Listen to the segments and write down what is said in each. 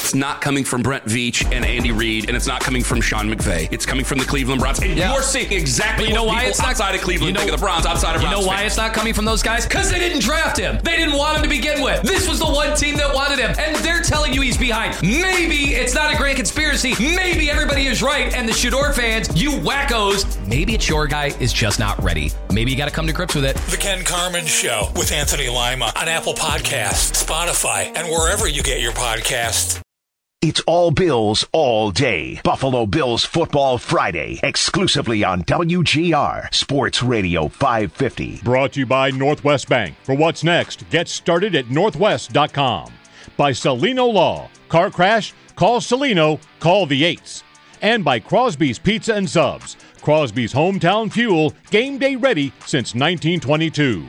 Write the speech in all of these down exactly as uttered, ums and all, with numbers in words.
it's not coming from Brent Veach and Andy Reid, and it's not coming from Sean McVay. It's coming from the Cleveland Browns. And yeah. you're seeing exactly but you know what why people it's not, outside of Cleveland you know, think of the Browns, outside of Browns You know why fans. it's not coming from those guys? Because they didn't draft him. They didn't want him to begin with. This was the one team that wanted him, and they're telling you he's behind. Maybe it's not a grand conspiracy. Maybe everybody is right, and the Shador fans, you wackos, maybe it's your guy is just not ready. Maybe you got to come to grips with it. The Ken Carman Show with Anthony Lima on Apple Podcasts, Spotify, and wherever you get your podcasts. It's all Bills all day. Buffalo Bills Football Friday, exclusively on W G R Sports Radio five fifty. Brought to you by Northwest Bank. For what's next, get started at northwest dot com. By Celino Law. Car crash? Call Celino. Call the eights. And by Crosby's Pizza and Subs. Crosby's hometown fuel, game day ready since nineteen twenty-two.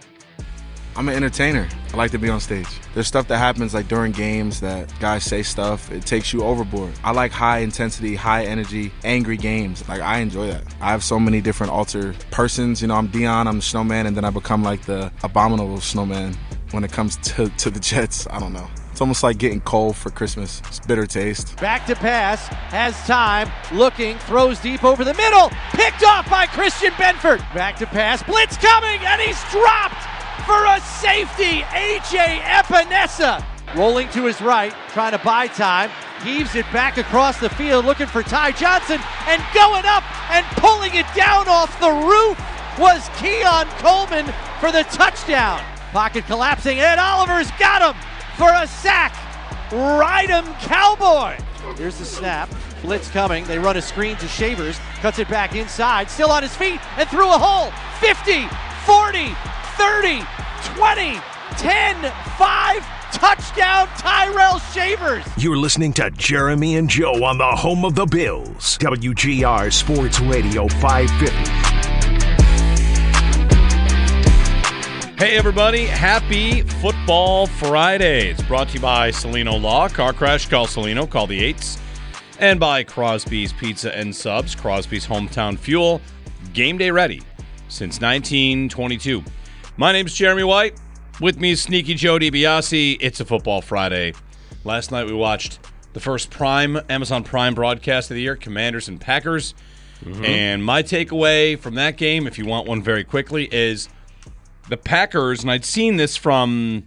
I'm an entertainer. I like to be on stage. There's stuff that happens like during games that guys say stuff. It takes you overboard. I like high intensity, high energy, angry games. Like, I enjoy that. I have so many different alter persons. You know, I'm Dion, I'm the snowman, and then I become like the abominable snowman when it comes to, to the Jets. I don't know. It's almost like getting coal for Christmas. It's bitter taste. Back to pass, has time, looking, throws deep over the middle, picked off by Christian Benford. Back to pass, blitz coming, and he's dropped for a safety. A J Epinesa rolling to his right, trying to buy time, heaves it back across the field, looking for Ty Johnson, and going up and pulling it down off the roof was Keon Coleman for the touchdown. Pocket collapsing, Ed Oliver's got him for a sack. Ride him, Cowboy. Here's the snap. Blitz coming. They run a screen to Shavers. Cuts it back inside. Still on his feet and through a hole. fifty, forty, thirty, twenty, ten, five. Touchdown, Tyrell Shavers. You're listening to Jeremy and Joe on the home of the Bills. W G R Sports Radio five fifty. Hey everybody, happy Football Friday. It's brought to you by Celino Law. Car crash, call Celino, call the eights. And by Crosby's Pizza and Subs, Crosby's hometown fuel, game day ready since nineteen twenty-two. My name's Jeremy White. With me is Sneaky Joe DiBiase. It's a Football Friday. Last night we watched the first Prime, Amazon Prime broadcast of the year, Commanders and Packers. Mm-hmm. And my takeaway from that game, if you want one very quickly, is the Packers, and I'd seen this from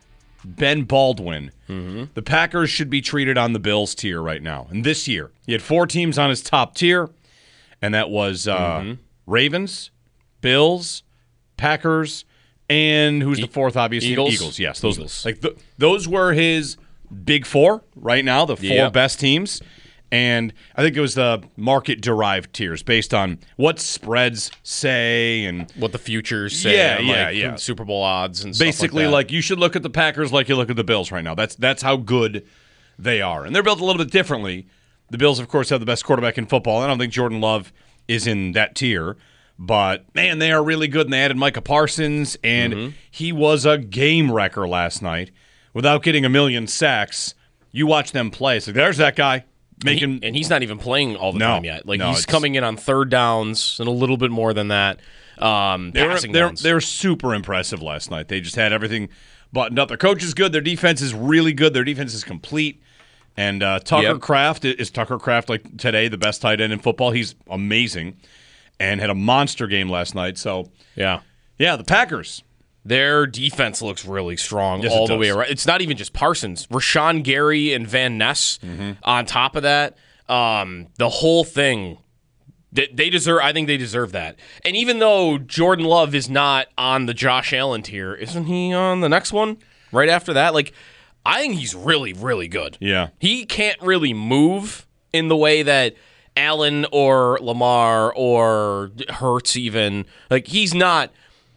Ben Baldwin, mm-hmm. the Packers should be treated on the Bills tier right now. And this year, he had four teams on his top tier, and that was uh, mm-hmm. Ravens, Bills, Packers, and who's e- the fourth, obviously? Eagles. Eagles, yes. Those, Eagles. Like the, those were his big four right now, the four yep. best teams. And I think it was the market-derived tiers based on what spreads say and what the futures say. Yeah, and yeah, like yeah. Super Bowl odds and basically, stuff like that. like you should look at the Packers like you look at the Bills right now. That's that's how good they are, and they're built a little bit differently. The Bills, of course, have the best quarterback in football. I don't think Jordan Love is in that tier, but man, they are really good. And they added Micah Parsons, and mm-hmm. he was a game wrecker last night without getting a million sacks. You watch them play, so there's that guy. Making, and, he, and he's not even playing all the no, time yet. Like no, he's coming in on third downs and a little bit more than that. Um, they were they're, downs. they were super impressive last night. They just had everything buttoned up. Their coach is good. Their defense is really good. Their defense is complete. And uh, Tucker yep. Kraft is Tucker Kraft like today the best tight end in football. He's amazing and had a monster game last night. So yeah, yeah, the Packers. Their defense looks really strong yes, all the way around. It's not even just Parsons. Rashawn Gary and Van Ness mm-hmm. on top of that. Um, the whole thing, they, they deserve. I think they deserve that. And even though Jordan Love is not on the Josh Allen tier, isn't he on the next one right after that? Like, I think he's really, really good. Yeah. He can't really move in the way that Allen or Lamar or Hurts even. Like, he's not.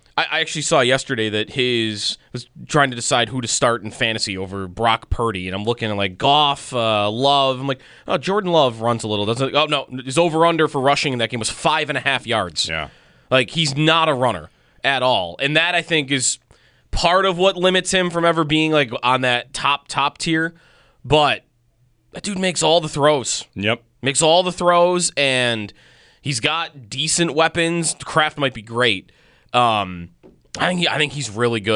I actually saw yesterday that his was trying to decide who to start in fantasy over Brock Purdy, and I'm looking at like Goff, uh, Love. I'm like, oh, Jordan Love runs a little. Doesn't? Oh no, his over under for rushing in that game was five and a half yards. Yeah, like he's not a runner at all, and that I think is part of what limits him from ever being like on that top top tier. But that dude makes all the throws. Yep, makes all the throws, and he's got decent weapons. Kraft might be great. Um, I think he, I think he's really good.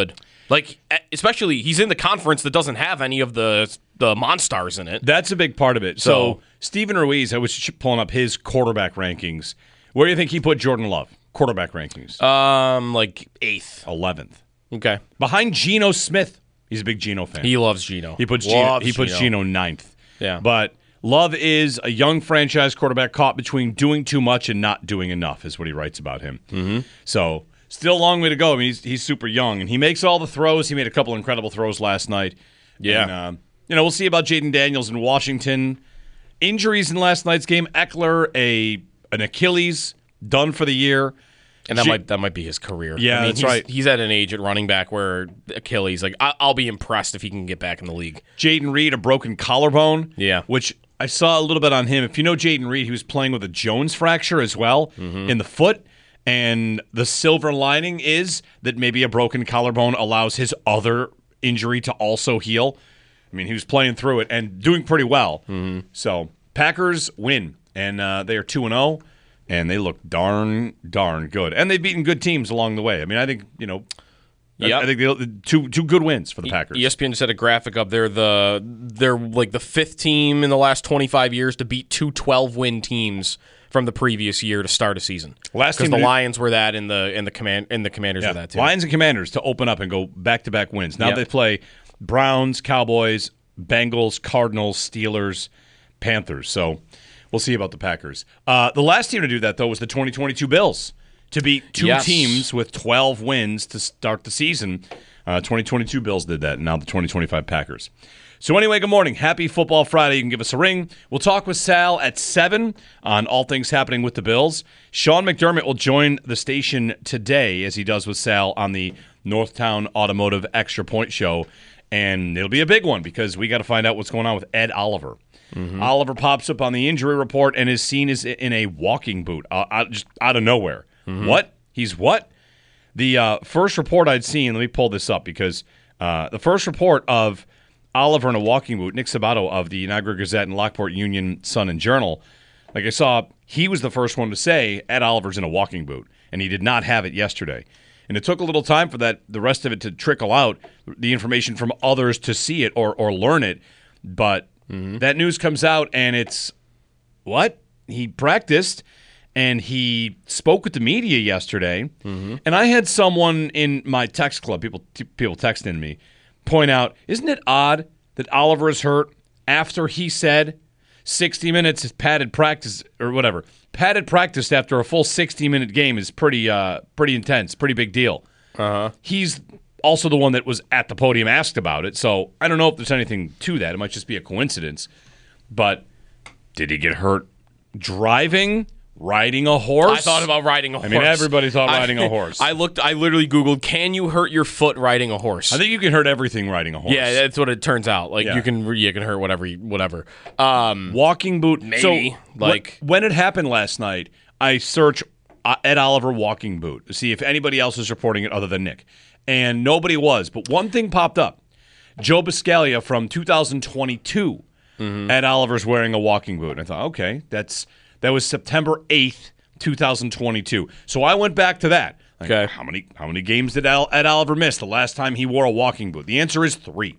Like, especially, he's in the conference that doesn't have any of the the Monstars in it. That's a big part of it. So, so Steven Ruiz, I was pulling up his quarterback rankings. Where do you think he put Jordan Love? Quarterback rankings. Um, like eighth. eleventh. Okay. Behind Geno Smith. He's a big Geno fan. He loves Geno. He puts Geno, he puts Geno ninth. Yeah. But Love is a young franchise quarterback caught between doing too much and not doing enough, is what he writes about him. Mm-hmm. So, still a long way to go. I mean, he's, he's super young, and he makes all the throws. He made a couple incredible throws last night. Yeah. And, um, you know, we'll see about Jaden Daniels in Washington. Injuries in last night's game. Eckler, a an Achilles, done for the year. And that G- might that might be his career. Yeah, I mean, that's he's, right. He's at an age at running back where Achilles, like, I, I'll be impressed if he can get back in the league. Jaden Reed, a broken collarbone. Yeah. Which I saw a little bit on him. If you know Jaden Reed, he was playing with a Jones fracture as well mm-hmm. in the foot. And the silver lining is that maybe a broken collarbone allows his other injury to also heal. I mean, he was playing through it and doing pretty well. Mm-hmm. So, Packers win, and uh, they are two and oh. And they look darn, darn good. And they've beaten good teams along the way. I mean, I think, you know, yep. I, I think they, two two good wins for the Packers. E S P N just had a graphic up there. The they're like the fifth team in the last twenty-five years to beat two twelve-win teams from the previous year to start a season. Last because team the to, Lions were that, and the and the command and the Commanders yeah, were that too. Lions and Commanders to open up and go back to back wins. Now yep. they play Browns, Cowboys, Bengals, Cardinals, Steelers, Panthers. So we'll see about the Packers. Uh, the last team to do that, though, was the twenty twenty-two Bills to beat two yes. teams with twelve wins to start the season. Uh, twenty twenty-two Bills did that, and now the twenty twenty-five Packers. So anyway, good morning. Happy Football Friday. You can give us a ring. We'll talk with Sal at seven on all things happening with the Bills. Sean McDermott will join the station today, as he does with Sal, on the Northtown Automotive Extra Point Show. And it'll be a big one because we got to find out what's going on with Ed Oliver. Mm-hmm. Oliver pops up on the injury report and is seen as in a walking boot, uh, out, just out of nowhere. Mm-hmm. What? He's what? The uh, first report I'd seen, let me pull this up because uh, the first report of Oliver in a walking boot, Nick Sabato of the Niagara Gazette and Lockport Union Sun and Journal, like I saw, he was the first one to say Ed Oliver's in a walking boot, and he did not have it yesterday. And it took a little time for that, the rest of it to trickle out, the information from others to see it or or learn it. But mm-hmm. that news comes out, and it's, what? He practiced, and he spoke with the media yesterday. Mm-hmm. And I had someone in my text club, people people texting me, point out, isn't it odd that Oliver is hurt after he said sixty minutes is padded practice or whatever. Padded practice after a full sixty-minute game is pretty uh, pretty intense, pretty big deal. Uh-huh. He's also the one that was at the podium asked about it, so I don't know if there's anything to that. It might just be a coincidence. But did he get hurt driving? Riding a horse? I thought about riding a horse. I mean, everybody thought riding I, a horse. I looked. I literally Googled, can you hurt your foot riding a horse? I think you can hurt everything riding a horse. Yeah, that's what it turns out. Like, yeah. you can you can hurt whatever, whatever. Um, walking boot. Maybe. So, like when, when it happened last night, I searched Ed Oliver walking boot to see if anybody else is reporting it other than Nick. And nobody was. But one thing popped up. Joe Biscaglia from two thousand twenty-two, mm-hmm. Ed Oliver's wearing a walking boot. And I thought, okay, that's that was September eighth, two thousand twenty-two. So I went back to that. Like, okay. How many how many games did Al, Ed Oliver miss the last time he wore a walking boot? The answer is three.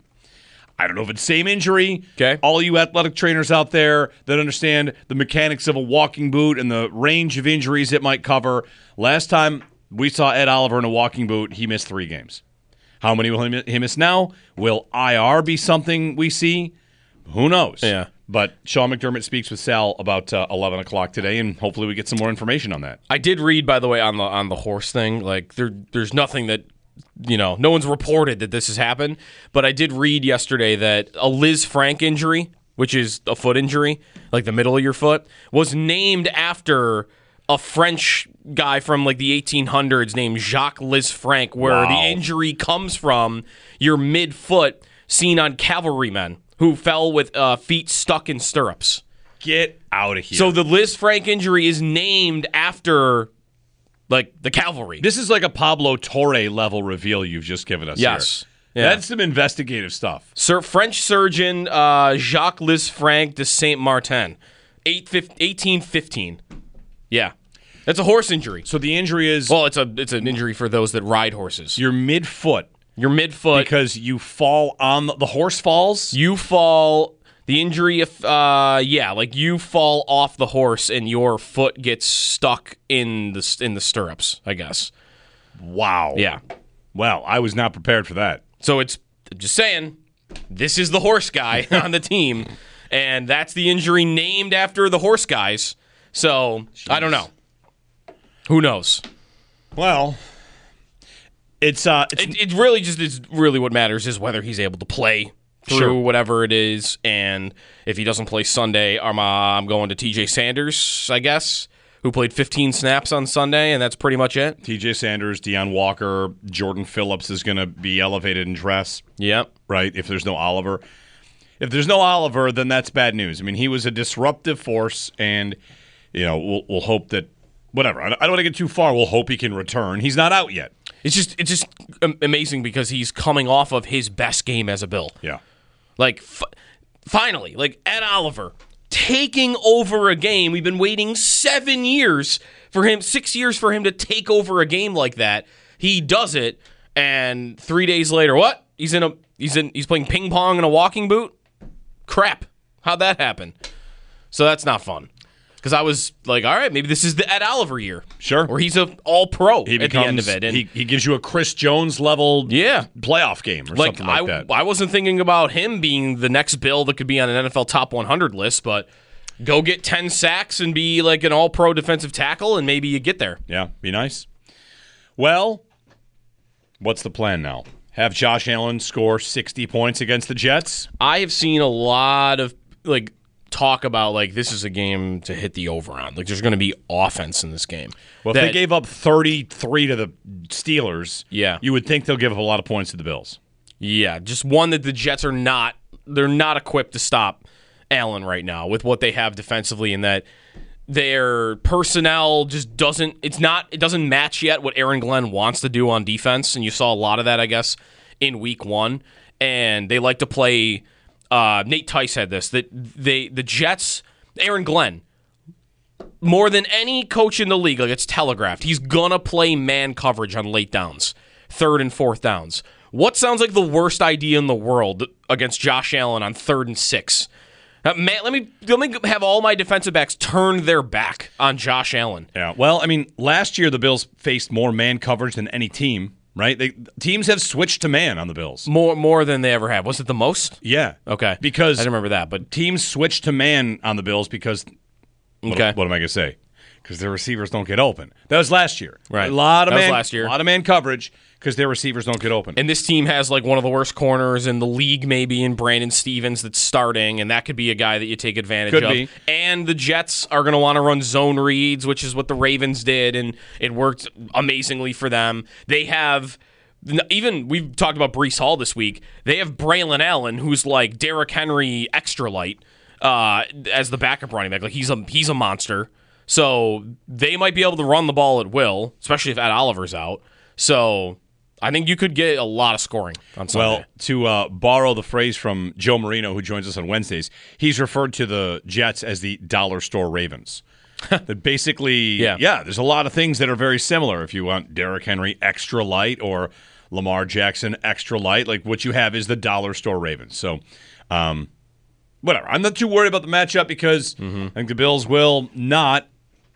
I don't know if it's same injury. Okay. All you athletic trainers out there that understand the mechanics of a walking boot and the range of injuries it might cover. Last time we saw Ed Oliver in a walking boot, he missed three games. How many will he miss now? Will I R be something we see? Who knows? Yeah. But Sean McDermott speaks with Sal about uh, eleven o'clock today, and hopefully we get some more information on that. I did read, by the way, on the on the horse thing. Like, there, there's nothing that, you know, no one's reported that this has happened. But I did read yesterday that a Liz Frank injury, which is a foot injury, like the middle of your foot, was named after a French guy from like the eighteen hundreds named Jacques Lisfranc, where Wow. the injury comes from your midfoot seen on cavalrymen who fell with uh, feet stuck in stirrups. Get out of here. So the Lisfranc injury is named after, like, the cavalry. This is like a Pablo Torre level reveal you've just given us Yes. here. Yeah. That's some investigative stuff. Sir French surgeon uh, Jacques Lisfranc de Saint Martin, eighteen fifteen. Yeah, that's a horse injury. So the injury is Well, it's a it's an injury for those that ride horses. your midfoot Your midfoot. Because you fall on the, the horse falls? You fall, the injury, if uh, yeah, like you fall off the horse and your foot gets stuck in the in the stirrups, I guess. Wow. Yeah. Well, I was not prepared for that. So it's, I'm just saying, this is the horse guy on the team, and that's the injury named after the horse guys. So, Jeez. I don't know. Who knows? Well, it's uh, it's, it, it really just is really what matters is whether he's able to play through sure. whatever it is, and if he doesn't play Sunday, I'm, uh, I'm going to T J Sanders, I guess, who played fifteen snaps on Sunday, and that's pretty much it. T J Sanders, Deion Walker, Jordan Phillips is going to be elevated in dress. Yep. Right, if there's no Oliver. If there's no Oliver, then that's bad news. I mean, he was a disruptive force, and, you know, we'll, we'll hope that, whatever. I don't want to get too far. We'll hope he can return. He's not out yet. It's just it's just amazing because he's coming off of his best game as a Bill. Yeah. Like, f- finally, like, Ed Oliver taking over a game. We've been waiting seven years for him, six years for him to take over a game like that. He does it, and three days later, what? He's in a he's in he's playing ping pong in a walking boot? Crap. How'd that happen? So that's not fun. Because I was like, all right, maybe this is the Ed Oliver year. Sure. Where he's an all-pro he at becomes, the end of it. And he, he gives you a Chris Jones-level yeah. playoff game or like, something like I, that. I wasn't thinking about him being the next Bill that could be on an N F L top one hundred list, but go get ten sacks and be like an all-pro defensive tackle, and maybe you get there. Yeah, be nice. Well, what's the plan now? Have Josh Allen score sixty points against the Jets? I have seen a lot of like talk about like this is a game to hit the over on. Like there's going to be offense in this game. Well, that, if they gave up thirty-three to the Steelers, yeah. you would think they'll give up a lot of points to the Bills. Yeah, just one that the Jets are not they're not equipped to stop Allen right now with what they have defensively, and that their personnel just doesn't it's not it doesn't match yet what Aaron Glenn wants to do on defense, and you saw a lot of that, I guess, in week one. And they like to play uh, Nate Tice had this that they the Jets, Aaron Glenn, more than any coach in the league, like it's telegraphed, he's gonna play man coverage on late downs, third and fourth downs. What sounds like the worst idea in the world against Josh Allen on third and six? Uh, man, let me let me have all my defensive backs turn their back on Josh Allen. Yeah, well, I mean, last year the Bills faced more man coverage than any team, right? They, teams have switched to man on the Bills. More more than they ever have. Was it the most? Yeah. Okay. Because I didn't remember that, but teams switched to man on the Bills because what, okay. what am I going to say? Because their receivers don't get open. That was last year. Right. A lot of that man, was last year. A lot of man coverage because their receivers don't get open. And this team has like one of the worst corners in the league, maybe in Brandon Stevens that's starting, and that could be a guy that you take advantage could of. Be. And the Jets are going to want to run zone reads, which is what the Ravens did, and it worked amazingly for them. They have even we've talked about Breece Hall this week. They have Braylon Allen, who's like Derrick Henry extra light, uh, as the backup running back. Like he's a he's a monster. So they might be able to run the ball at will, especially if Ed Oliver's out. So I think you could get a lot of scoring on Sunday. Well, to uh, borrow the phrase from Joe Marino, who joins us on Wednesdays, he's referred to the Jets as the dollar store Ravens. That basically, yeah. yeah, there's a lot of things that are very similar. If you want Derrick Henry extra light or Lamar Jackson extra light, like what you have is the dollar store Ravens. So, um, whatever. I'm not too worried about the matchup because mm-hmm. I think the Bills will not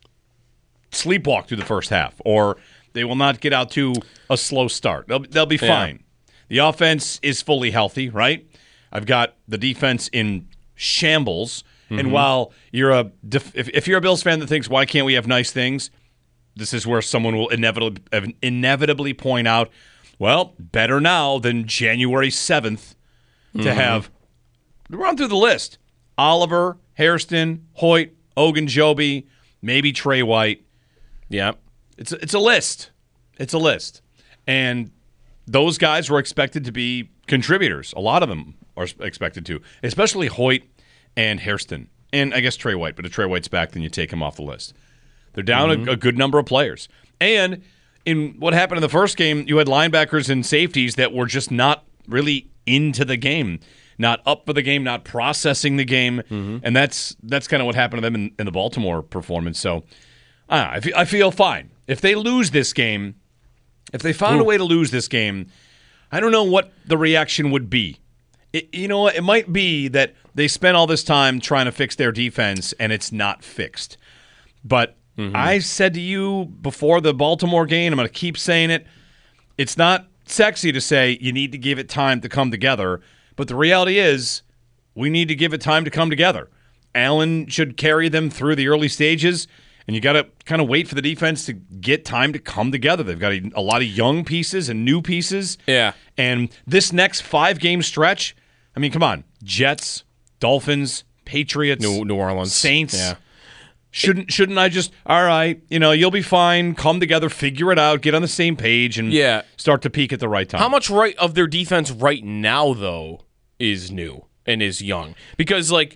sleepwalk through the first half, or they will not get out to a slow start. They'll they'll be fine. Yeah. The offense is fully healthy, right? I've got the defense in shambles, mm-hmm. and while you're a def- if, if you're a Bills fan that thinks why can't we have nice things, this is where someone will inevitably inevitably point out, well, better now than January seventh mm-hmm. to have run through the list: Oliver, Hairston, Hoyt, Ogunjobi, maybe Trey White. Yeah, it's it's a list. It's a list, and those guys were expected to be contributors. A lot of them are expected to, especially Hoyt and Hairston, and I guess Trey White. But if Trey White's back, then you take him off the list. They're down mm-hmm. a, a good number of players, and in what happened in the first game, you had linebackers and safeties that were just not really into the game, not up for the game, not processing the game, mm-hmm. and that's that's kind of what happened to them in, in the Baltimore performance. So. I, feel, I feel fine. If they lose this game, if they found Ooh. a way to lose this game, I don't know what the reaction would be. It, you know, it might be that they spent all this time trying to fix their defense and it's not fixed. But mm-hmm. I said to you before the Baltimore game, I'm going to keep saying it, it's not sexy to say you need to give it time to come together, but the reality is we need to give it time to come together. Allen should carry them through the early stages, and you got to kind of wait for the defense to get time to come together. They've got a, a lot of young pieces and new pieces. Yeah. And this next five-game stretch, I mean, come on. Jets, Dolphins, Patriots, New, New Orleans, Saints. Yeah. Shouldn't shouldn't I just, all right, you know, you'll be fine, come together, figure it out, get on the same page, and yeah. start to peak at the right time. How much right of their defense right now, though, is new and is young? Because, like,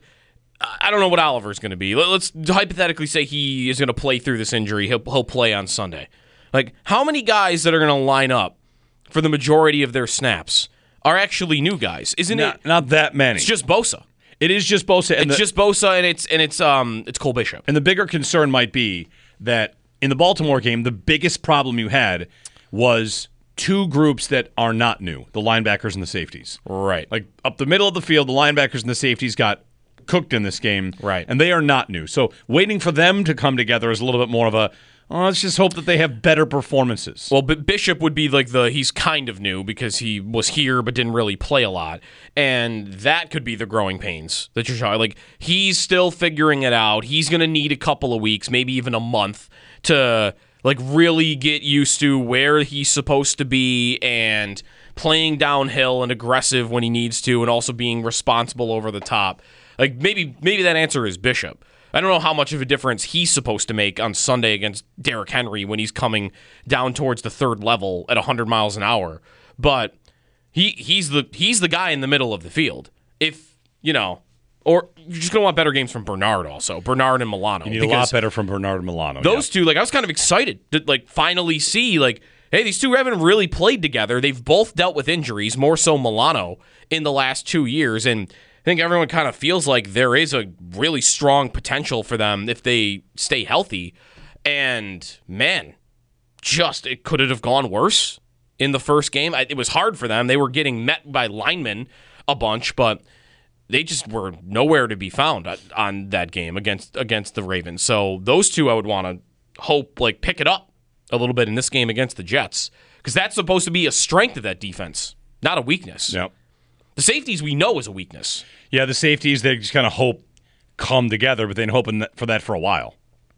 I don't know what Oliver's going to be. Let's hypothetically say he is going to play through this injury. He'll, he'll play on Sunday. Like, how many guys that are going to line up for the majority of their snaps are actually new guys? Isn't not, it? Not that many. It's just Bosa. It is just Bosa. And it's the, just Bosa, and it's and it's um it's Cole Bishop. And the bigger concern might be that in the Baltimore game, the biggest problem you had was two groups that are not new, the linebackers and the safeties. Right. Like up the middle of the field, the linebackers and the safeties got cooked in this game. Right. And they are not new. So waiting for them to come together is a little bit more of a, oh, let's just hope that they have better performances. Well, B- Bishop would be like the, he's kind of new because he was here but didn't really play a lot. And that could be the growing pains that you're showing. Like, he's still figuring it out. He's going to need a couple of weeks, maybe even a month to, like, really get used to where he's supposed to be and playing downhill and aggressive when he needs to and also being responsible over the top. Like, maybe maybe that answer is Bishop. I don't know how much of a difference he's supposed to make on Sunday against Derrick Henry when he's coming down towards the third level at one hundred miles an hour. But he he's the he's the guy in the middle of the field. If, you know, or you're just going to want better games from Bernard also. Bernard and Milano. You need a lot better from Bernard and Milano. Those yeah. two, like, I was kind of excited to, like, finally see, like, hey, these two haven't really played together. They've both dealt with injuries, more so Milano, in the last two years. And I think everyone kind of feels like there is a really strong potential for them if they stay healthy. And, man, just it could it have gone worse in the first game? It was hard for them. They were getting met by linemen a bunch, but they just were nowhere to be found on that game against against the Ravens. So those two I would want to hope like pick it up a little bit in this game against the Jets, because that's supposed to be a strength of that defense, not a weakness. Yep. The safeties we know is a weakness. Yeah, the safeties, they just kind of hope come together, but they've been hoping for that for a while.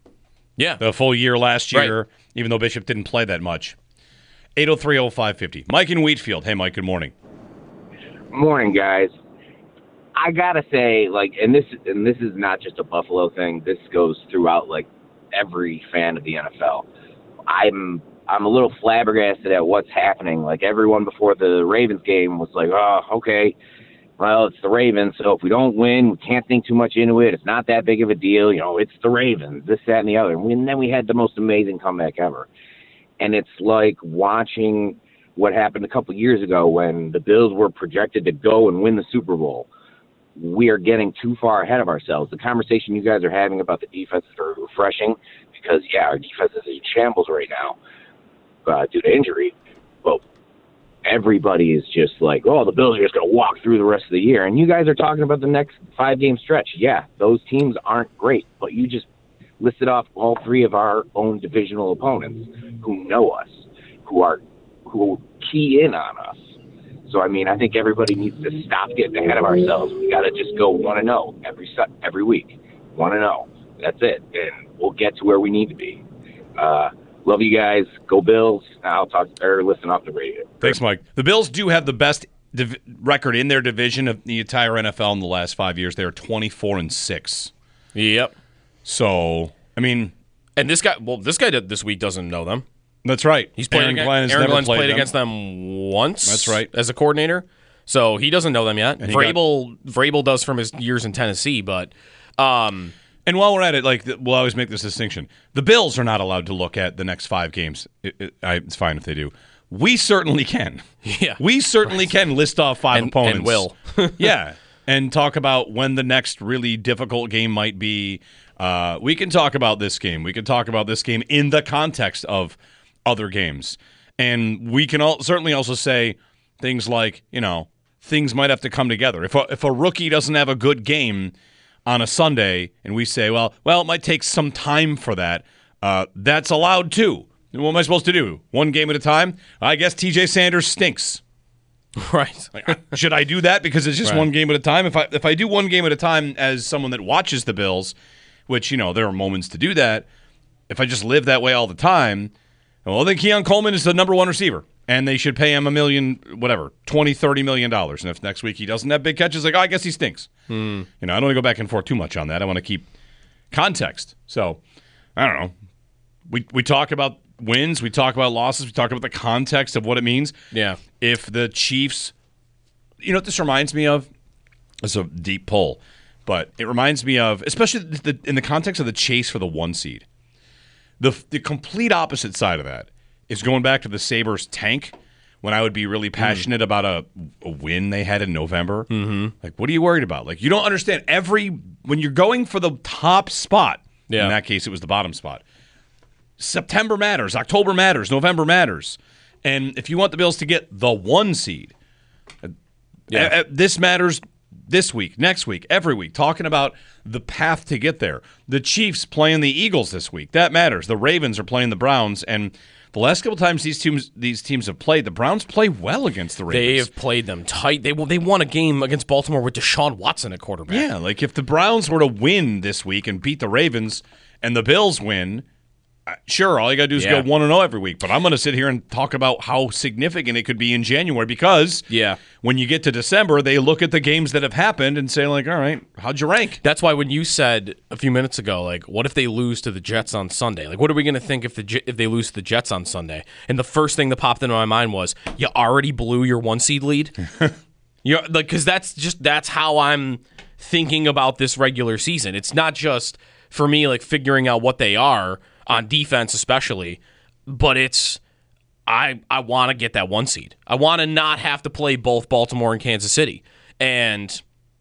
Yeah. The full year last year, right. Even though Bishop didn't play that much. eight oh three oh five fifty. Mike in Wheatfield. Hey, Mike, good morning. Morning, guys. I got to say, like, and this and this is not just a Buffalo thing. This goes throughout, like, every fan of the N F L. I'm I'm a little flabbergasted at what's happening. Like, everyone before the Ravens game was like, oh, okay, well, it's the Ravens, so if we don't win, we can't think too much into it. It's not that big of a deal. You know, it's the Ravens, this, that, and the other. And then we had the most amazing comeback ever. And it's like watching what happened a couple years ago when the Bills were projected to go and win the Super Bowl. We are getting too far ahead of ourselves. The conversation you guys are having about the defense is very refreshing because, yeah, our defense is in shambles right now. Uh, due to injury, well, everybody is just like, oh, the Bills are just going to walk through the rest of the year. And you guys are talking about the next five-game stretch. Yeah, those teams aren't great, but you just listed off all three of our own divisional opponents who know us, who are who key in on us. So, I mean, I think everybody needs to stop getting ahead of ourselves. We got to just go one and zero every every week, one and zero. That's it, and we'll get to where we need to be. Uh, Love you guys. Go Bills. I'll talk or listen off the radio. Thanks, Mike. The Bills do have the best div- record in their division of the entire N F L in the last five years. They are twenty-four and six. Yep. So, I mean, and this guy, well, this guy did, this week doesn't know them. That's right. He's played Aaron against, Glenn has Aaron never Glenn's played, played them. against them once. That's right. As a coordinator, so he doesn't know them yet. And Vrabel, got, Vrabel does from his years in Tennessee, but. Um, And while we're at it, like we'll always make this distinction. The Bills are not allowed to look at the next five games. It, it, I, it's fine if they do. We certainly can. Yeah, we certainly can list off five and, opponents. And will. Yeah, and talk about when the next really difficult game might be. Uh, we can talk about this game. We can talk about this game in the context of other games, and we can all, certainly also say things like, you know, things might have to come together. If a, if a rookie doesn't have a good game on a Sunday and we say, well, well, it might take some time for that, uh, that's allowed too. What am I supposed to do? One game at a time? I guess T J Sanders stinks. Right. Like, should I do that because it's just right. one game at a time? If I if I do one game at a time as someone that watches the Bills, which, you know, there are moments to do that, if I just live that way all the time, well, then Keon Coleman is the number one receiver, and they should pay him a million, whatever, twenty, thirty million dollars. And if next week he doesn't have big catches, like, oh, I guess he stinks. Hmm. You know, I don't want to go back and forth too much on that. I want to keep context. So, I don't know. We we talk about wins, we talk about losses, we talk about the context of what it means. Yeah. If the Chiefs, you know what this reminds me of? It's a deep pull, but it reminds me of, especially the, in the context of the chase for the one seed, the the complete opposite side of that is going back to the Sabres tank when I would be really passionate mm. about a, a win they had in November. Mm-hmm. Like, what are you worried about? Like, you don't understand every, when you're going for the top spot, yeah. in that case it was the bottom spot, September matters, October matters, November matters. And if you want the Bills to get the one seed, yeah. uh, uh, this matters this week, next week, every week, talking about the path to get there. The Chiefs playing the Eagles this week, that matters. The Ravens are playing the Browns, and the last couple times these teams these teams have played, the Browns play well against the Ravens. They have played them tight. They they won a game against Baltimore with Deshaun Watson at quarterback. Yeah, like if the Browns were to win this week and beat the Ravens and the Bills win, sure, all you got to do is yeah. go one and oh every week. But I'm going to sit here and talk about how significant it could be in January because yeah. when you get to December, they look at the games that have happened and say, like, all right, how'd you rank? That's why when you said a few minutes ago, like, what if they lose to the Jets on Sunday? Like, what are we going to think if the if they lose to the Jets on Sunday? And the first thing that popped into my mind was, you already blew your one seed lead? You're, like, because that's just that's how I'm thinking about this regular season. It's not just, for me, like, figuring out what they are, on defense especially, but it's I I want to get that one seed. I want to not have to play both Baltimore and Kansas City. And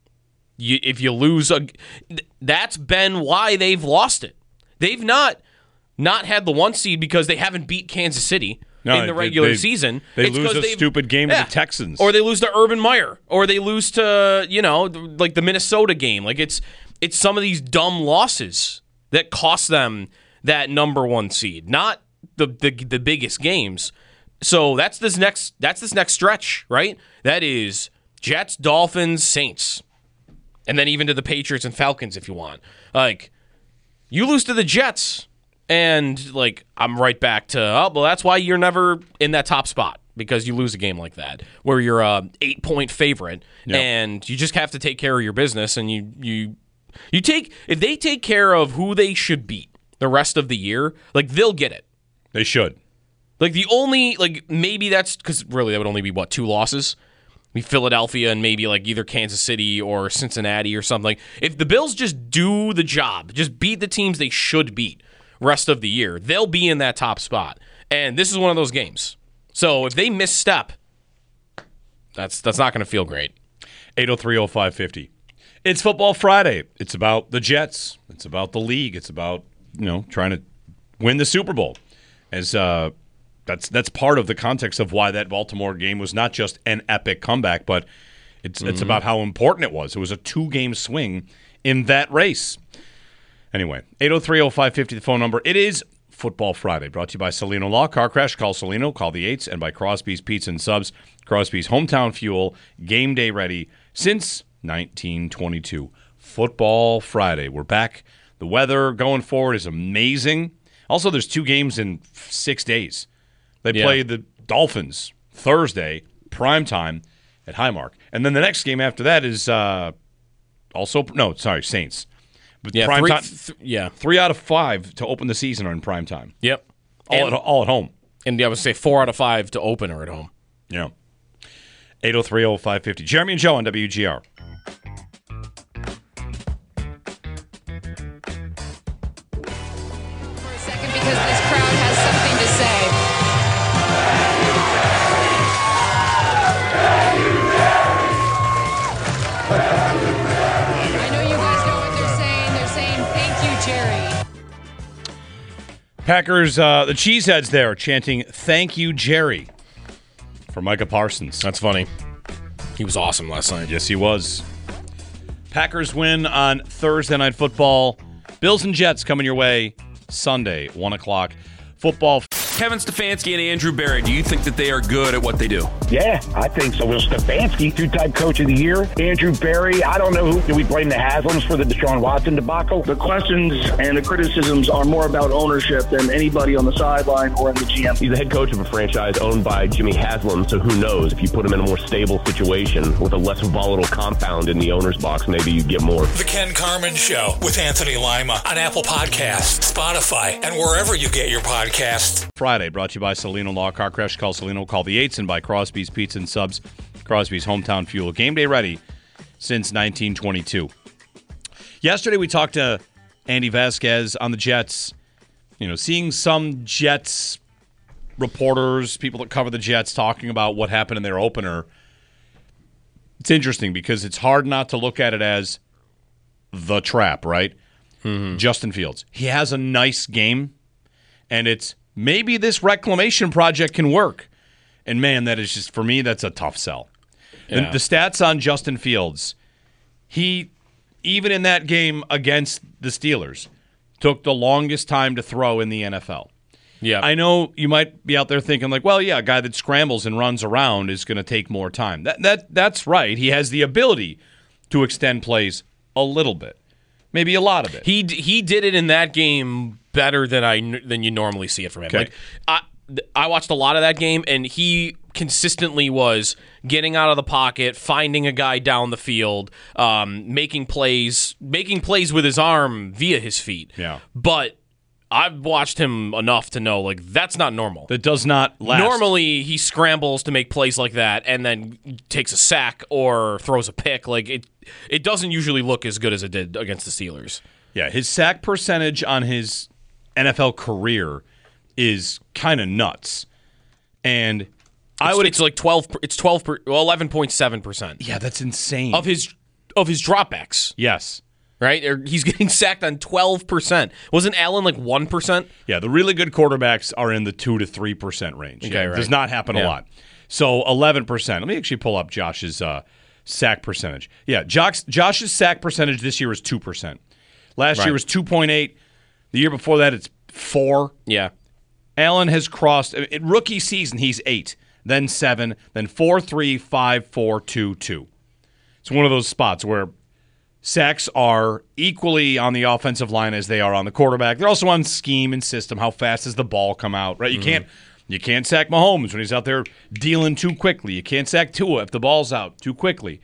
you, if you lose, a, that's been why they've lost it. They've not not had the one seed because they haven't beat Kansas City no, in the regular they, season. They it's lose a stupid game yeah, to the Texans. Or they lose to Urban Meyer. Or they lose to, you know, like the Minnesota game. Like it's it's some of these dumb losses that cost them that number one seed, not the, the the biggest games. So that's this next that's this next stretch, right? That is Jets, Dolphins, Saints, and then even to the Patriots and Falcons if you want. Like, you lose to the Jets, and like I'm right back to oh well, that's why you're never in that top spot because you lose a game like that where you're a eight point favorite, yep. and you just have to take care of your business, and you you you take if they take care of who they should beat the rest of the year, like, they'll get it. They should. Like, the only, like, maybe that's, because really that would only be, what, two losses? I mean, Philadelphia and maybe, like, either Kansas City or Cincinnati or something. Like, if the Bills just do the job, just beat the teams they should beat rest of the year, they'll be in that top spot. And this is one of those games. So if they misstep, that's that's not going to feel great. eight oh three oh five fifty. It's Football Friday. It's about the Jets. It's about the league. It's about, you know, trying to win the Super Bowl. As uh, that's that's part of the context of why that Baltimore game was not just an epic comeback, but it's mm-hmm. it's about how important it was. It was a two-game swing in that race. Anyway, eight oh three oh five fifty, the phone number. It is Football Friday, brought to you by Salino Law. Car crash, call Salino, call the eights, and by Crosby's Pizza and Subs. Crosby's hometown fuel, game day ready since nineteen twenty-two. Football Friday. We're back. The weather going forward is amazing. Also, there's two games in six days. They yeah. play the Dolphins Thursday, primetime at Highmark. And then the next game after that is uh, also, no, sorry, Saints. But yeah, prime three, time, th- yeah. Three out of five to open the season are in primetime. Yep. All, and, at, all at home. And I would say four out of five to open are at home. Yeah. eight oh three oh five fifty. Jeremy and Joe on W G R. Because this crowd has something to say. I know you guys know what they're saying. They're saying, thank you, Jerry. Packers, uh, the Cheeseheads there chanting, thank you, Jerry. for Micah Parsons. That's funny. He was awesome last night. Yes, he was. Packers win on Thursday Night Football. Bills and Jets coming your way Sunday, one o'clock. Football. Kevin Stefanski and Andrew Berry, do you think that they are good at what they do? Yeah, I think so. Well, Stefanski, two-time coach of the year. Andrew Berry, I don't know who. Do we blame the Haslams for the Deshaun Watson debacle? The questions and the criticisms are more about ownership than anybody on the sideline or in the G M. He's the head coach of a franchise owned by Jimmy Haslam, so who knows? If you put him in a more stable situation with a less volatile compound in the owner's box, maybe you get more. The Ken Carman Show with Anthony Lima on Apple Podcasts, Spotify, and wherever you get your podcasts. Friday, brought to you by Salino Law. Car Crash, call Salino. Call the eights, and by Crosby's Pizza and Subs. Crosby's Hometown Fuel. Game day ready since nineteen twenty-two. Yesterday, we talked to Andy Vasquez on the Jets. You know, seeing some Jets reporters, people that cover the Jets, talking about what happened in their opener. It's interesting because it's hard not to look at it as the trap, right? Mm-hmm. Justin Fields. He has a nice game, and it's maybe this reclamation project can work. And, man, that is just, for me, that's a tough sell. Yeah. The, the stats on Justin Fields, he, even in that game against the Steelers, took the longest time to throw in the N F L. Yeah. I know you might be out there thinking, like, well, yeah, a guy that scrambles and runs around is going to take more time. That that That's right. He has the ability to extend plays a little bit, maybe a lot of it. He he did it in that game better than I than you normally see it from him. Okay. Like I I watched a lot of that game, and he consistently was getting out of the pocket, finding a guy down the field, um, making plays, making plays with his arm via his feet. Yeah. But I've watched him enough to know, like, that's not normal. That does not last. Normally, he scrambles to make plays like that and then takes a sack or throws a pick. Like, it it doesn't usually look as good as it did against the Steelers. Yeah, his sack percentage on his N F L career is kind of nuts. And I it's, would it's like twelve it's twelve well, eleven point seven percent. Yeah, that's insane. Of his of his dropbacks. Yes. Right? He's getting sacked on twelve percent. Wasn't Allen like one percent? Yeah, the really good quarterbacks are in the two to three percent range. Okay, yeah, right. Does not happen Yeah. a lot. So eleven percent. Let me actually pull up Josh's uh, sack percentage. Yeah, Josh, Josh's sack percentage this year is two percent. Last Right. year was two point eight. The year before that, it's four. Yeah. Allen has crossed, in rookie season, he's eight, then seven, then four, three, five, four, two, two. It's one of those spots where sacks are equally on the offensive line as they are on the quarterback. They're also on scheme and system. How fast does the ball come out, right? You Mm-hmm. can't you can't sack Mahomes when he's out there dealing too quickly. You can't sack Tua if the ball's out too quickly.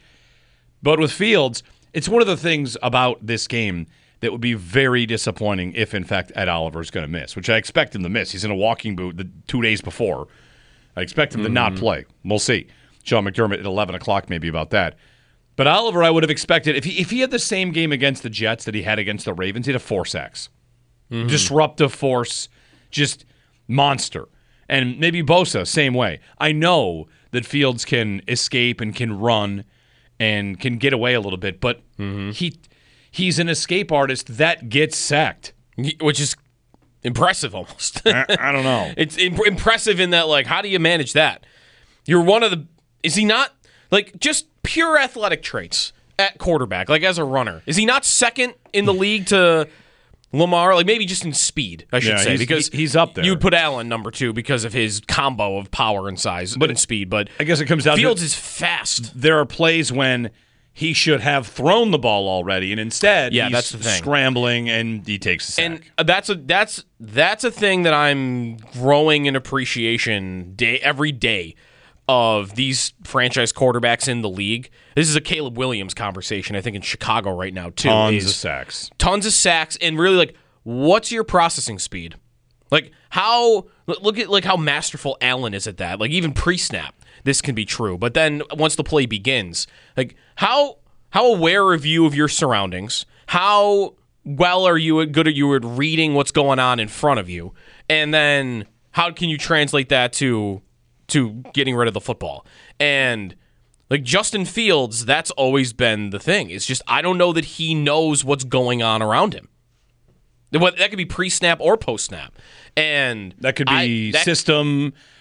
But with Fields, it's one of the things about this game that would be very disappointing if, in fact, Ed Oliver is going to miss, which I expect him to miss. He's in a walking boot the two days before. I expect him to not play. We'll see. Sean McDermott at eleven o'clock maybe about that. But Oliver, I would have expected, if he if he had the same game against the Jets that he had against the Ravens, he'd have four sacks. Mm-hmm. Disruptive force, just monster. And maybe Bosa, same way. I know that Fields can escape and can run and can get away a little bit, but Mm-hmm. he he's an escape artist that gets sacked. Which is impressive almost. I, I don't know. It's imp- impressive in that, like, how do you manage that? You're one of the – is he not – like, just pure athletic traits at quarterback, like as a runner. Is he not second in the league to Lamar? Like, maybe just in speed, I should Yeah, say. he's- because he- he's up there. You would put Allen number two because of his combo of power and size But- and speed. But I guess it comes down to- Fields is fast. There are plays when he should have thrown the ball already, and instead Yeah, he's that's the thing. scrambling and he takes a sack. And that's a that's that's a thing that I'm growing in appreciation day every day of these franchise quarterbacks in the league. This is a Caleb Williams conversation, I think, in Chicago right now too. Tons is of sacks. Tons of sacks, and really, like, what's your processing speed? Like, how look at like how masterful Allen is at that. Like, even pre-snap, this can be true. But then once the play begins, like how how aware are you of your surroundings? How well are you good are you at reading what's going on in front of you? And then how can you translate that to to getting rid of the football? And like Justin Fields, that's always been the thing. It's just I don't know that he knows what's going on around him. That could be pre-snap or post-snap. And That could be I, that, system.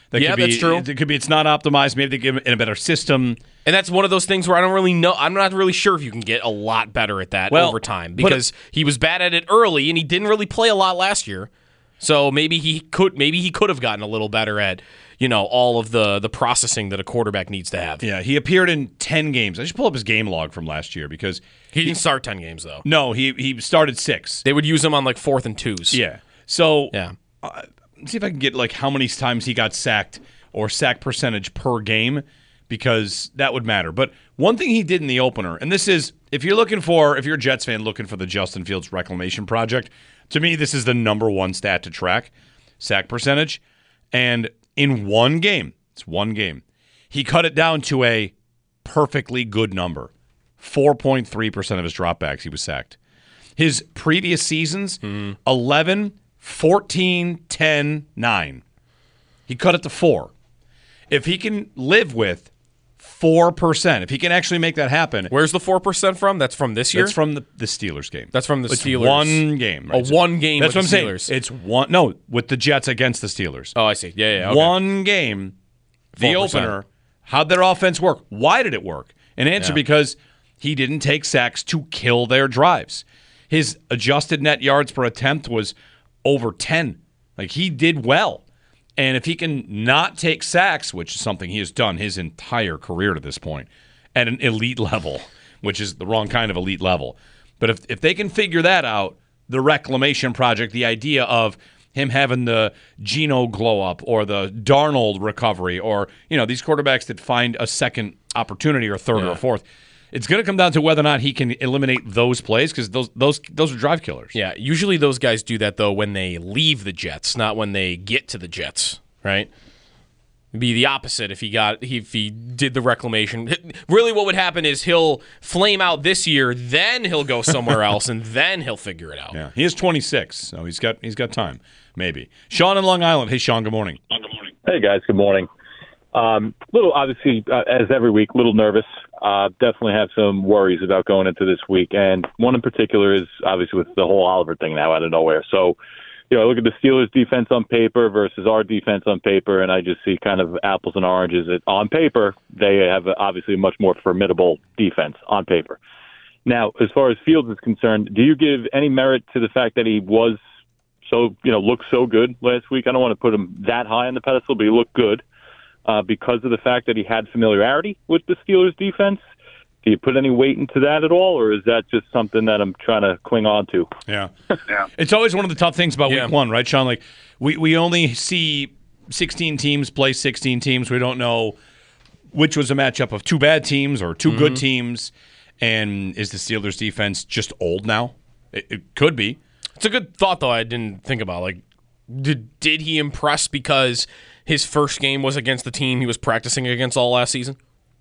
That yeah, could be, that's true. It could be it's not optimized. Maybe they give it in a better system. And that's one of those things where I don't really know. I'm not really sure if you can get a lot better at that well, over time because he was bad at it early and he didn't really play a lot last year. So maybe he could maybe he could have gotten a little better at, you know, all of the the processing that a quarterback needs to have. Yeah, he appeared in ten games. I should pull up his game log from last year because he didn't start ten games though. No, he he started six. They would use him on like fourth and twos. Yeah. So yeah. Uh, let's see if I can get like how many times he got sacked or sack percentage per game because that would matter. But one thing he did in the opener, and this is if you're looking for if you're a Jets fan looking for the Justin Fields reclamation project, to me this is the number one stat to track, sack percentage. And in one game, it's one game, he cut it down to a perfectly good number. four point three percent of his dropbacks he was sacked. His previous seasons, mm-hmm. eleven, fourteen, ten, nine. He cut it to four. If he can live with four percent, if he can actually make that happen. Where's the four percent from? That's from this year? That's from the, the Steelers game. That's from the it's Steelers. one game. Right? A one game That's with what the I'm Steelers. saying. It's one. No, with the Jets against the Steelers. Oh, I see. Yeah, yeah. Okay. One game, the four percent. opener. How'd their offense work? Why did it work? An answer Yeah. because he didn't take sacks to kill their drives. His adjusted net yards per attempt was over ten. Like, he did well. And if he can not take sacks, which is something he has done his entire career to this point, at an elite level, which is the wrong kind of elite level. But if if they can figure that out, the reclamation project, the idea of him having the Geno glow up or the Darnold recovery or, you know, these quarterbacks that find a second opportunity or third Yeah. or fourth, it's going to come down to whether or not he can eliminate those plays because those those those are drive killers. Yeah, usually those guys do that, though, when they leave the Jets, not when they get to the Jets, right? It'd be the opposite if he got if he did the reclamation. Really what would happen is he'll flame out this year, then he'll go somewhere else, and then he'll figure it out. Yeah, he is twenty-six, so he's got he's got time, maybe. Sean in Long Island. Hey, Sean, good morning. Hey, guys, good morning. Um, little, obviously, uh, as every week, a little nervous. Uh, definitely have some worries about going into this week. And one in particular is obviously with the whole Oliver thing now out of nowhere. So, you know, I look at the Steelers defense on paper versus our defense on paper, and I just see kind of apples and oranges. It, on paper, they have obviously a much more formidable defense on paper. Now, as far as Fields is concerned, do you give any merit to the fact that he was so, you know, looked so good last week? I don't want to put him that high on the pedestal, but he looked good. Uh, because of the fact that he had familiarity with the Steelers' defense? Do you put any weight into that at all, or is that just something that I'm trying to cling on to? Yeah. yeah. It's always one of the tough things about Yeah. week one, right, Sean? Like, we, we only see sixteen teams play sixteen teams. We don't know which was a matchup of two bad teams or two mm-hmm. good teams. And is the Steelers' defense just old now? It, it could be. It's a good thought, though, I didn't think about. Like, did, did he impress because his first game was against the team he was practicing against all last season?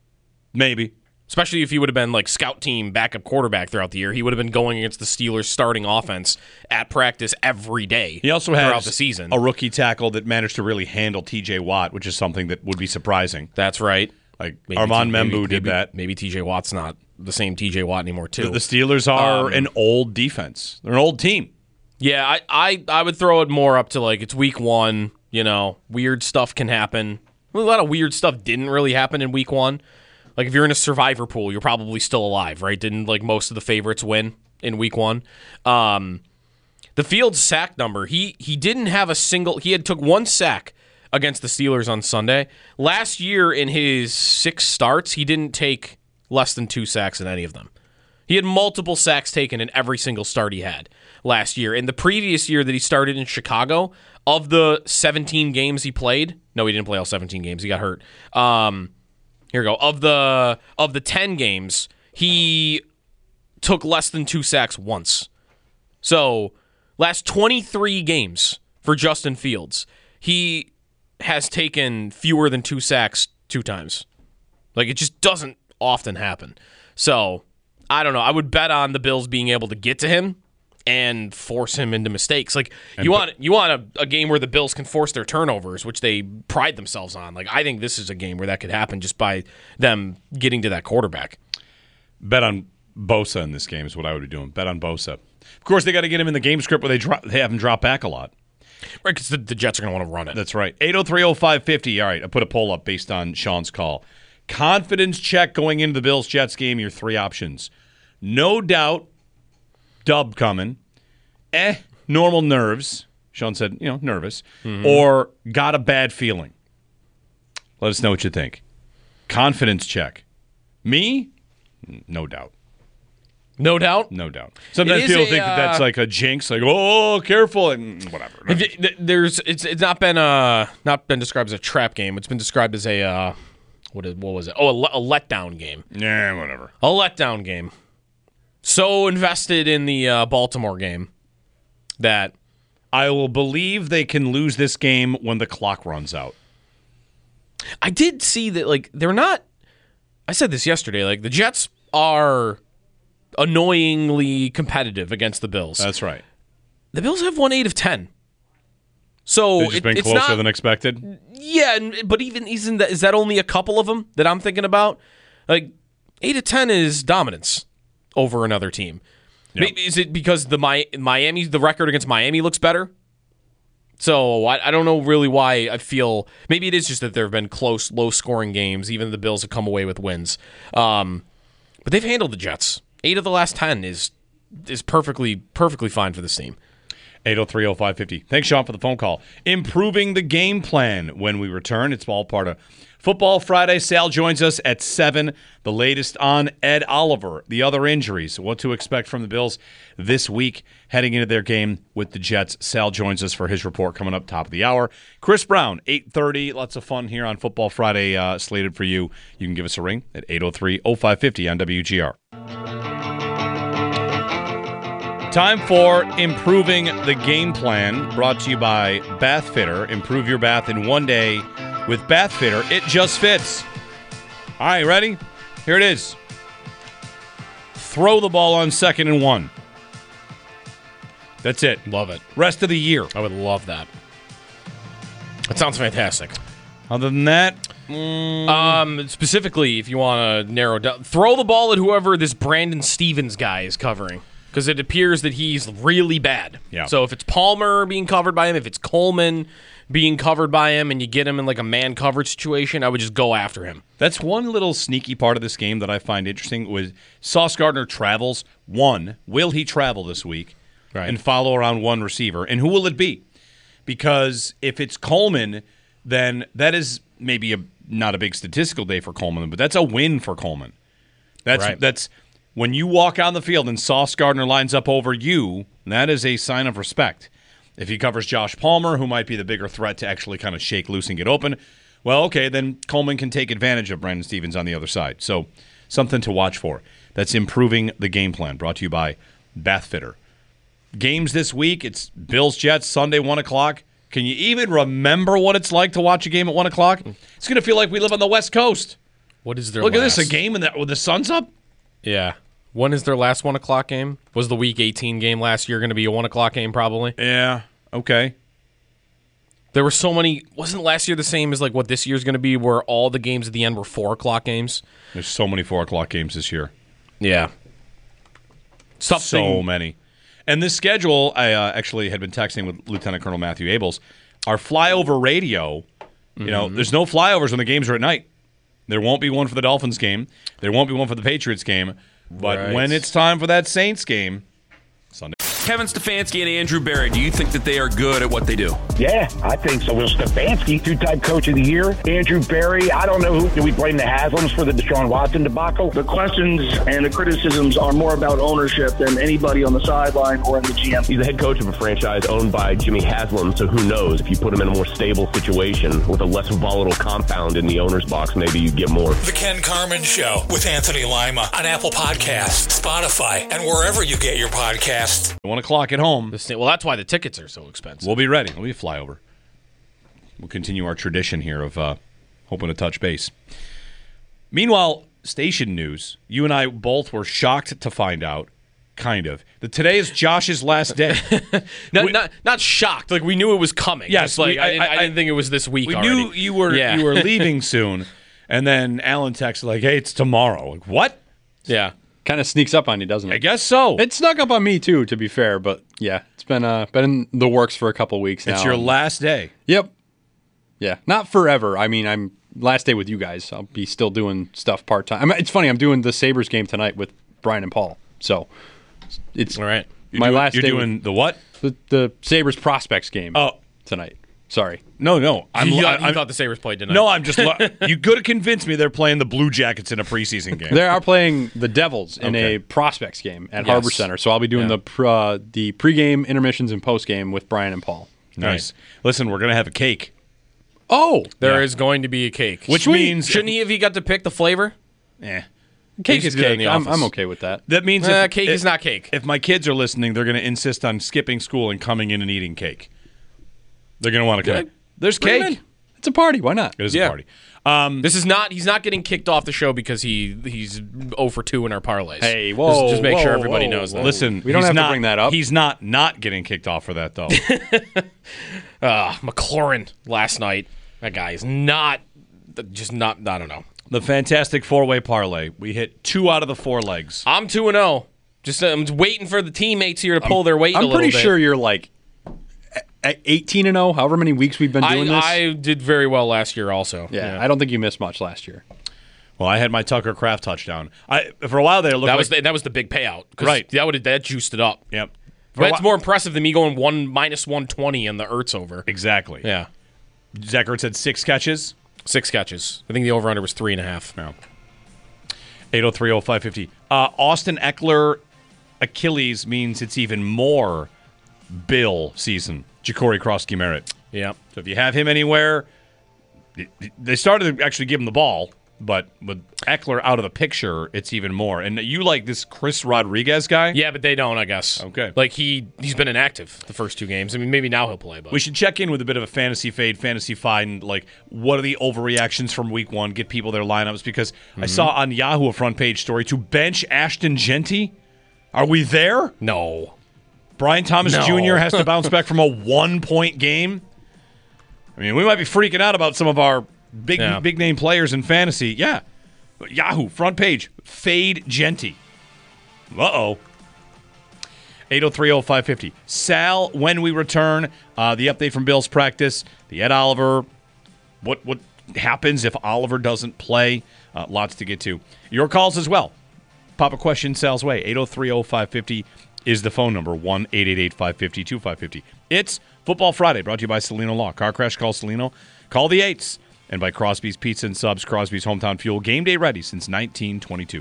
Maybe. Especially if he would have been like scout team backup quarterback throughout the year. He would have been going against the Steelers starting offense at practice every day. He also throughout has the season. a rookie tackle that managed to really handle T J Watt, which is something that would be surprising. That's right. Like maybe Armand T- Membu maybe, did maybe, that. Maybe T J Watt's not the same T J Watt anymore, too. The, the Steelers are um, an old defense. They're an old team. Yeah, I, I, I would throw it more up to like it's week one. You know, weird stuff can happen. A lot of weird stuff didn't really happen in week one. Like if you're in a survivor pool, you're probably still alive, right? Didn't like most of the favorites win in week one? Um, the Fields sack number, he he didn't have a single. He had took one sack against the Steelers on Sunday. Last year in his six starts, he didn't take less than two sacks in any of them. He had multiple sacks taken in every single start he had last year. In the previous year that he started in Chicago, of the seventeen games he played, no, he didn't play all seventeen games. He got hurt. Um, here we go. Of the of the ten games, he took less than two sacks once. So, last twenty-three games for Justin Fields, he has taken fewer than two sacks two times. Like, it just doesn't often happen. So, I don't know. I would bet on the Bills being able to get to him and force him into mistakes. Like And you put- want you want a, a game where the Bills can force their turnovers, which they pride themselves on. Like I think this is a game where that could happen just by them getting to that quarterback. Bet on Bosa in this game is what I would be doing. Bet on Bosa. Of course, they got to get him in the game script where they drop, they have him drop back a lot. Right, because the, the Jets are going to want to run it. That's right. eight oh three oh five fifty. All right, I put a poll up based on Sean's call. Confidence check going into the Bills-Jets game, your three options. No doubt, dub coming. Eh, normal nerves. Sean said, you know, nervous. Mm-hmm. Or got a bad feeling. Let us know what you think. Confidence check. Me? No doubt. No doubt? No doubt. Sometimes people a, think that that's like a jinx, like, oh, careful, and whatever. There's it's it's not been uh not been described as a trap game. It's been described as a uh what is what was it? Oh, a, a letdown game. Yeah, whatever. A letdown game. So invested in the uh, Baltimore game that I will believe they can lose this game when the clock runs out. I did see that, like, they're not. I said this yesterday. Like, the Jets are annoyingly competitive against the Bills. That's right. The Bills have won eight of ten. So They've just it, been it's closer not, than expected. Yeah, but even isn't that is that only a couple of them that I'm thinking about? Like eight of ten is dominance over another team. Yep. Is it because the Miami the record against Miami looks better? So I, I don't know really why I feel maybe it is just that there have been close, low-scoring games. Even the Bills have come away with wins, um, but they've handled the Jets. Eight of the last ten is is perfectly perfectly fine for this team. eight oh three oh five fifty. Thanks, Sean, for the phone call. Improving the game plan when we return. It's all part of Football Friday. Sal joins us at seven. The latest on Ed Oliver, the other injuries, what to expect from the Bills this week heading into their game with the Jets. Sal joins us for his report coming up top of the hour. Chris Brown, eight thirty. Lots of fun here on Football Friday uh, slated for you. You can give us a ring at eight oh three oh five fifty on W G R. Time for Improving the Game Plan, brought to you by Bath Fitter. Improve your bath in one day with Bath Fitter. It just fits. All right, ready? Here it is. Throw the ball on second and one. That's it. Love it. Rest of the year. I would love that. That sounds fantastic. Other than that, mm. um, specifically, if you want to narrow down, throw the ball at whoever this Brandon Stevens guy is covering. Because it appears that he's really bad. Yeah. So if it's Palmer being covered by him, if it's Coleman being covered by him, and you get him in like a man coverage situation, I would just go after him. That's one little sneaky part of this game that I find interesting. Was Sauce Gardner travels. One, will he travel this week right. and follow around one receiver? And who will it be? Because if it's Coleman, then that is maybe a not a big statistical day for Coleman, but that's a win for Coleman. That's right. that's. When you walk on the field and Sauce Gardner lines up over you, that is a sign of respect. If he covers Josh Palmer, who might be the bigger threat to actually kind of shake loose and get open, well, okay, then Coleman can take advantage of Brandon Stevens on the other side. So something to watch for. That's Improving the Game Plan, brought to you by Bath Fitter. Games this week, it's Bills-Jets, Sunday, one o'clock. Can you even remember what it's like to watch a game at one o'clock? It's going to feel like we live on the West Coast. What is their Look last? at this, a game in the, with the sun's up? Yeah. When is their last one o'clock game? Was the Week eighteen game last year going to be a one o'clock game? Probably. Yeah. Okay. There were so many. Wasn't last year the same as like what this year's going to be, where all the games at the end were four o'clock games? There's so many four o'clock games this year. Yeah. Something. So many. And this schedule, I uh, actually had been texting with Lieutenant Colonel Matthew Abels. Our flyover radio. You mm-hmm. know, there's no flyovers when the games are at night. There won't be one for the Dolphins game. There won't be one for the Patriots game. But right. when it's time for that Saints game, Sunday. Kevin Stefanski and Andrew Berry, do you think that they are good at what they do? Yeah, I think so. Will Stefanski, two-time coach of the year. Andrew Berry, I don't know who. Do we blame the Haslams for the Deshaun Watson debacle? The questions and the criticisms are more about ownership than anybody on the sideline or in the G M. He's the head coach of a franchise owned by Jimmy Haslam, so who knows? If you put him in a more stable situation with a less volatile compound in the owner's box, maybe you get more. The Ken Carman Show with Anthony Lima on Apple Podcasts, Spotify, and wherever you get your podcasts. One o'clock at home. Well, that's why the tickets are so expensive. We'll be ready. We'll be flyover. We'll continue our tradition here of uh, hoping to touch base. Meanwhile, station news. You and I both were shocked to find out, kind of, that today is Josh's last day. not, we, not not shocked. Like we knew it was coming. Yes, Just like we, I, I, didn't, I, I didn't think it was this week. We already. knew you were yeah. you were leaving soon, and then Alan texted like, "Hey, it's tomorrow." Like what? Yeah. Kind of sneaks up on you, doesn't it? I guess so. It snuck up on me too, to be fair. But yeah, it's been uh, been in the works for a couple weeks now. It's your last day. Yep. Yeah, not forever. I mean, I'm last day with you guys. I'll be still doing stuff part time. I mean, it's funny. I'm doing the Sabres game tonight with Brian and Paul. So it's all right. You're my doing, last you're day. doing with the what? The, the Sabres prospects game. Oh, tonight. Sorry. No, no. I'm, you, I'm, you thought the Sabres played tonight. No, I'm just. You could have convinced me they're playing the Blue Jackets in a preseason game. They are playing the Devils in Okay. a prospects game at Yes. Harbor Center. So I'll be doing Yeah. the pr- uh, the pregame, intermissions, and postgame with Brian and Paul. Nice. Listen, we're gonna have a cake. Oh, There is going to be a cake. Which Sweet. means- shouldn't he have he got to pick the flavor? Yeah. Cake He is used to do that in cake. the I'm, office. I'm okay with that. That means Uh, if, cake if, is not cake. If my kids are listening, they're going to insist on skipping school and coming in and eating cake. They're going to want to come. Good. There's Bring 'em cake. in. It's a party. Why not? It is Yeah. a party. Um, This is not. He's not getting kicked off the show because he he's zero for two in our parlays. Hey, Just- whoa, Just, make sure whoa, everybody whoa, knows that. Listen, We don't he's have to not- bring that up. He's not not getting kicked off for that though. Uh, McLaurin last night. That guy is not. Just not. I don't know. The fantastic four-way parlay. We hit two out of the four legs. I'm two and zero. Just I'm just waiting for the teammates here to pull their weight. a I'm little pretty bit. sure you're like at eighteen and oh, however many weeks we've been doing I, this. I did very well last year also. yeah, I don't think you missed much last year. Well, I had my Tucker Kraft touchdown. I for a while there it looked that like, was the, that was the big payout. 'Cause Right. That would that juiced it up. Yep. For a That's whi- more impressive than me going one minus one twenty and the Ertz over. Exactly. Yeah, Zach Ertz had six catches. six catches. I think the over under was three and a half. No. eight oh three oh five fifty. Uh, Austin Eckler Achilles means it's even more Bill season. Ja'Cory Krosky Merritt. Yeah. So if you have him anywhere, they started to actually give him the ball, but with Eckler out of the picture, it's even more. And you like this Chris Rodriguez guy? Yeah, but they don't, I guess. Okay. Like he he's been inactive the first two games. I mean, maybe now he'll play. But We should check in with a bit of a fantasy fade, fantasy find, like what are the overreactions from week one, get people their lineups, because Mm-hmm. I saw on Yahoo a front page story to bench Ashton Genty. Are we there? No. Brian Thomas No. Junior has to bounce back from a one-point game. I mean, we might be freaking out about some of our big Yeah. big name players in fantasy. Yeah. But Yahoo, front page, fade Genty. Uh-oh. eight oh three oh five fifty. Sal, when we return, uh, the update from Bill's practice, the Ed Oliver, what what happens if Oliver doesn't play? Uh, lots to get to. Your calls as well. Pop a question Sal's way. eight oh three oh five fifty is the phone number, one eight eight eight five five zero two five five zero. It's Football Friday, brought to you by Celino Law. Car crash, call Celino. Call the eights. And by Crosby's Pizza and Subs, Crosby's Hometown Fuel. Game day ready since nineteen twenty-two.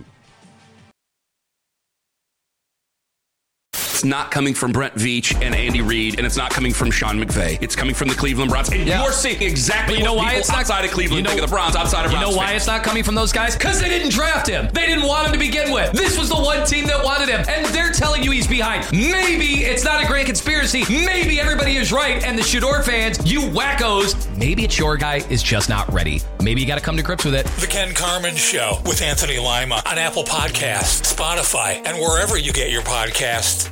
It's not coming from Brent Veach and Andy Reid, and it's not coming from Sean McVay. It's coming from the Cleveland Browns. And Yeah. you're seeing exactly But you know what why people it's not- outside of Cleveland you know- think of the Browns, outside of You Browns know why fans. it's not coming from those guys? Because they didn't draft him. They didn't want him to begin with. This was the one team that wanted him, and they're telling you he's behind. Maybe it's not a grand conspiracy. Maybe everybody is right, and the Shador fans, you wackos, maybe it's your guy is just not ready. Maybe you got to come to grips with it. The Ken Carman Show with Anthony Lima on Apple Podcasts, Spotify, and wherever you get your podcasts.